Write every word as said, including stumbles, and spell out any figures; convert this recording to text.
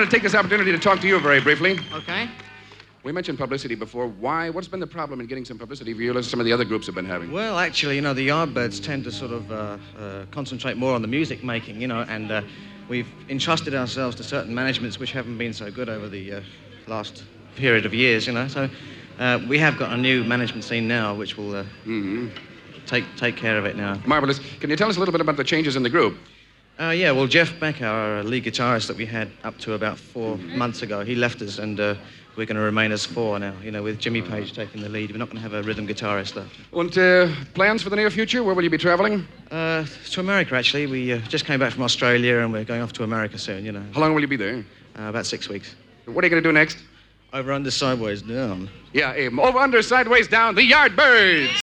wanted to take this opportunity to talk to you very briefly. Okay. We mentioned publicity before. Why? What's been the problem in getting some publicity for you as some of the other groups have been having? Well, actually, you know, the Yardbirds tend to sort of uh, uh, concentrate more on the music making, you know, and uh, we've entrusted ourselves to certain managements which haven't been so good over the uh, last period of years, you know. So uh, we have got a new management scene now which will uh, mm-hmm. take take care of it now. Marvelous. Can you tell us a little bit about the changes in the group? Uh, yeah, well, Jeff Beck, our lead guitarist that we had up to about four mm-hmm. months ago, he left us, and uh, we're going to remain as four now, you know, with Jimmy Page taking the lead. We're not going to have a rhythm guitarist left. And uh, plans for the near future? Where will you be traveling? Uh, to America, actually. We uh, just came back from Australia, and we're going off to America soon, you know. How long will you be there? Uh, about six weeks. What are you going to do next? Over, under, sideways, down. Yeah, Abe. Over, under, sideways, down, the Yardbirds!